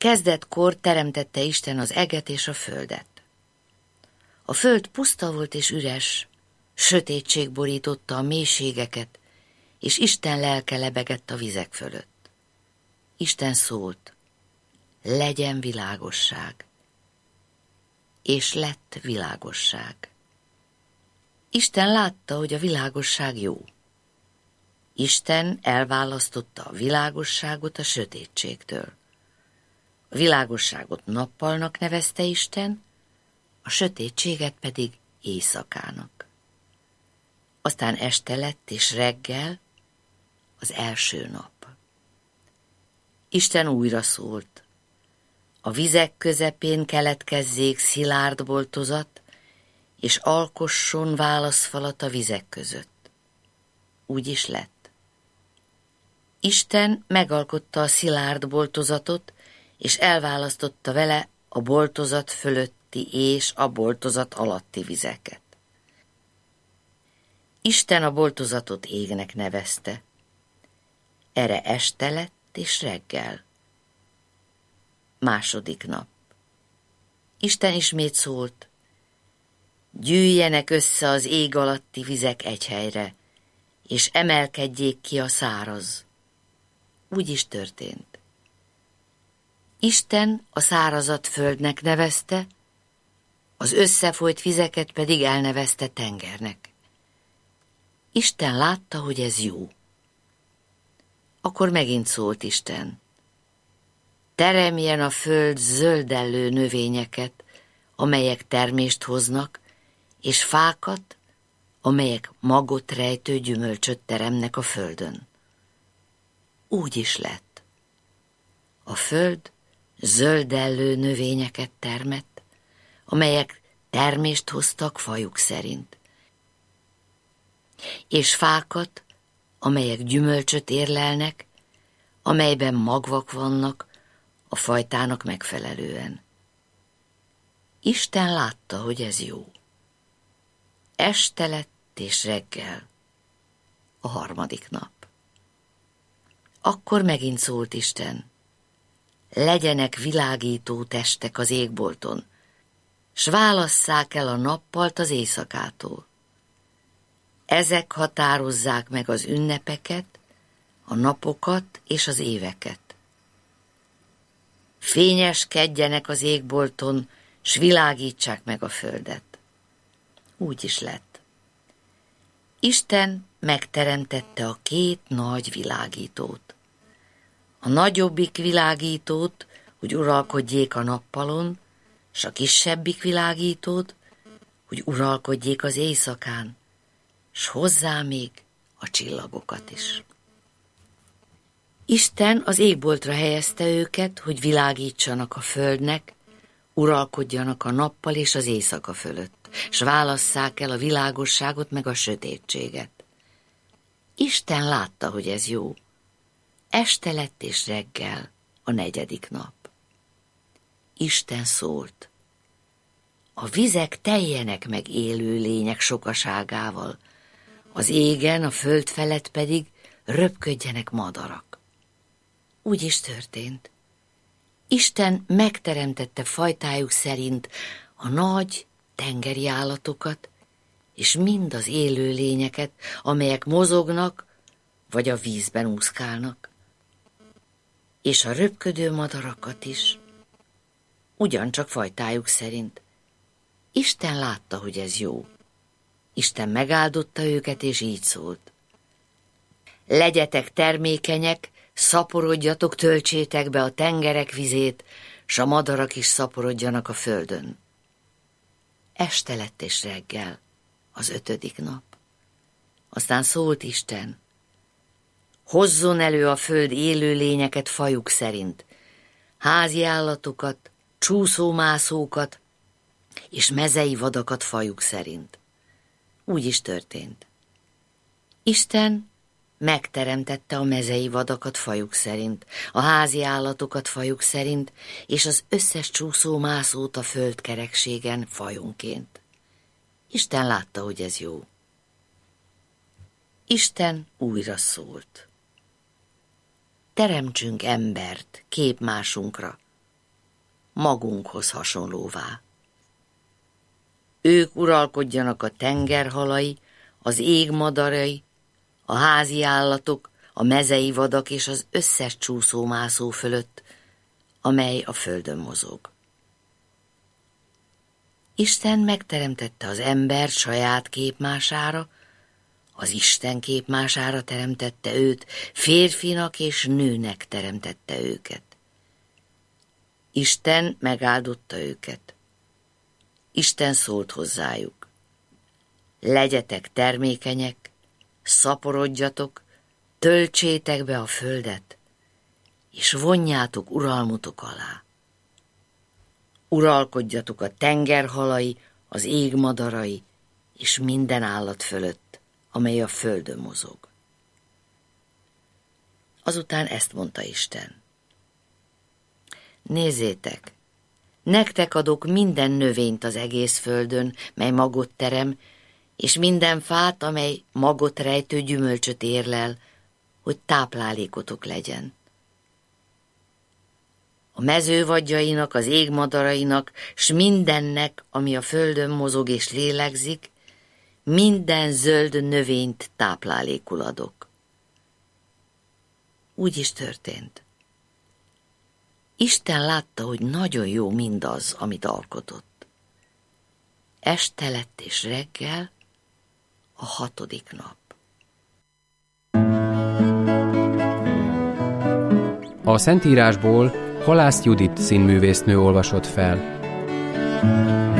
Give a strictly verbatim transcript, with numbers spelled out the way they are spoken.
Kezdetkor teremtette Isten az eget és a földet. A föld puszta volt és üres, sötétség borította a mélységeket, és Isten lelke lebegett a vizek fölött. Isten szólt, legyen világosság, és lett világosság. Isten látta, hogy a világosság jó. Isten elválasztotta a világosságot a sötétségtől. A világosságot nappalnak nevezte Isten, a sötétséget pedig éjszakának. Aztán este lett és reggel, az első nap. Isten újra szólt. A vizek közepén keletkezzék szilárd boltozat, és alkosson válaszfalat a vizek között. Úgy is lett. Isten megalkotta a szilárd boltozatot, és elválasztotta vele a boltozat fölötti és a boltozat alatti vizeket. Isten a boltozatot égnek nevezte. Erre este lett és reggel. Második nap. Isten ismét szólt, gyűjjenek össze az ég alatti vizek egy helyre, és emelkedjék ki a száraz. Úgy is történt. Isten a szárazat földnek nevezte, az összefolyt vizeket pedig elnevezte tengernek. Isten látta, hogy ez jó. Akkor megint szólt Isten. Teremjen a föld zöldellő növényeket, amelyek termést hoznak, és fákat, amelyek magot rejtő gyümölcsöt teremnek a földön. Úgy is lett. A föld zöldellő növényeket termett, amelyek termést hoztak fajuk szerint, és fákat, amelyek gyümölcsöt érlelnek, amelyben magvak vannak a fajtának megfelelően. Isten látta, hogy ez jó. Este lett és reggel, a harmadik nap. Akkor megint szólt Isten, legyenek világító testek az égbolton, s válasszák el a nappalt az éjszakától. Ezek határozzák meg az ünnepeket, a napokat és az éveket. Fényeskedjenek az égbolton, s világítsák meg a földet. Úgy is lett. Isten megteremtette a két nagy világítót. A nagyobbik világítót, hogy uralkodjék a nappalon, s a kisebbik világítót, hogy uralkodjék az éjszakán, s hozzá még a csillagokat is. Isten az égboltra helyezte őket, hogy világítsanak a földnek, uralkodjanak a nappal és az éjszaka fölött, s válasszák el a világosságot meg a sötétséget. Isten látta, hogy ez jó. Este lett és reggel, a negyedik nap. Isten szólt. A vizek teljenek meg élő lények sokaságával, az égen, a föld felett pedig röpködjenek madarak. Úgy is történt. Isten megteremtette fajtájuk szerint a nagy tengeri állatokat, és mind az élő lényeket, amelyek mozognak, vagy a vízben úszkálnak, és a röpködő madarakat is, ugyancsak fajtájuk szerint. Isten látta, hogy ez jó. Isten megáldotta őket, és így szólt. Legyetek termékenyek, szaporodjatok, töltsétek be a tengerek vizét, s a madarak is szaporodjanak a földön. Este lett és reggel, az ötödik nap. Aztán szólt Isten, hozzon elő a föld élő lényeket fajuk szerint, házi állatokat, csúszómászókat és mezei vadakat fajuk szerint. Úgy is történt. Isten megteremtette a mezei vadakat fajuk szerint, a házi állatokat fajuk szerint, és az összes csúszómászót a földkerekségen fajonként. Isten látta, hogy ez jó. Isten újra szólt. Teremtsünk embert képmásunkra, magunkhoz hasonlóvá. Ők uralkodjanak a tengerhalai, az ég madarai, a házi állatok, a mezei vadak és az összes csúszómászó fölött, amely a földön mozog. Isten megteremtette az embert saját képmására, az Isten képmására teremtette őt, férfinak és nőnek teremtette őket. Isten megáldotta őket. Isten szólt hozzájuk: legyetek termékenyek, szaporodjatok, töltsétek be a földet, és vonjátok uralmutok alá. Uralkodjatok a tengerhalai, az ég madarai, és minden állat fölött, amely a földön mozog. Azután ezt mondta Isten: nézzétek, nektek adok minden növényt az egész földön, mely magot terem, és minden fát, amely magot rejtő gyümölcsöt érlel, hogy táplálékotok legyen. A mező vadjainak, az ég madarainak, s mindennek, ami a földön mozog és lélegzik, minden zöld növényt táplálékul adok. Úgy is történt. Isten látta, hogy nagyon jó mindaz, amit alkotott. Este lett és reggel, a hatodik nap. A Szentírásból Halász Judit színművésznő olvasott fel.